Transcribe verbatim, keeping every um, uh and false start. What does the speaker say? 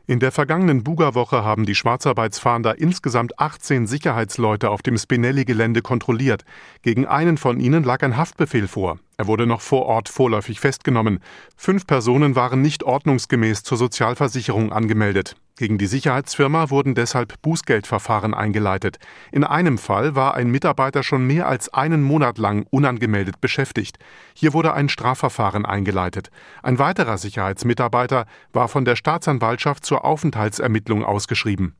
In der vergangenen Buga-Woche haben die Schwarzarbeitsfahnder insgesamt achtzehn Sicherheitsleute auf dem Spinelli-Gelände kontrolliert. Gegen einen von ihnen lag ein Haftbefehl vor. Er wurde noch vor Ort vorläufig festgenommen. Fünf Personen waren nicht ordnungsgemäß zur Sozialversicherung angemeldet. Gegen die Sicherheitsfirma wurden deshalb Bußgeldverfahren eingeleitet. In einem Fall war ein Mitarbeiter schon mehr als einen Monat lang unangemeldet beschäftigt. Hier wurde ein Strafverfahren eingeleitet. Ein weiterer Sicherheitsmitarbeiter war von der Staatsanwaltschaft zur Aufenthaltsermittlung ausgeschrieben.